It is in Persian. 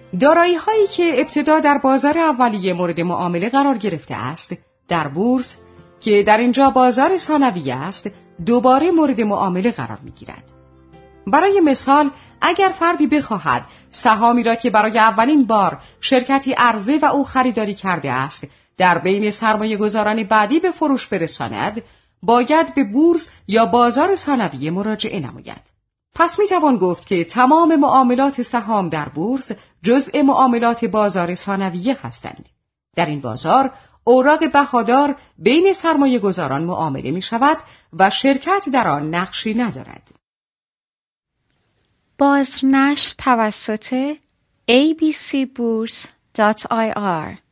دارایی‌هایی که ابتدا در بازار اولیه مورد معامله قرار گرفته است، در بورس که در اینجا بازار ثانویه است، دوباره مورد معامله قرار می‌گیرد. برای مثال، اگر فردی بخواهد سهامی را که برای اولین بار شرکتی عرضه و او خریداری کرده است، در بین سرمایه‌گذاران بعدی به فروش برساند، باید به بورس یا بازار ثانویه مراجعه نماید. پس میتوان گفت که تمام معاملات سهام در بورس جزء معاملات بازار ثانویه هستند. در این بازار اوراق بهادار بین سرمایه‌گذاران معامله می شود و شرکت در آن نقشی ندارد. بازنشر توسط abcbourse.ir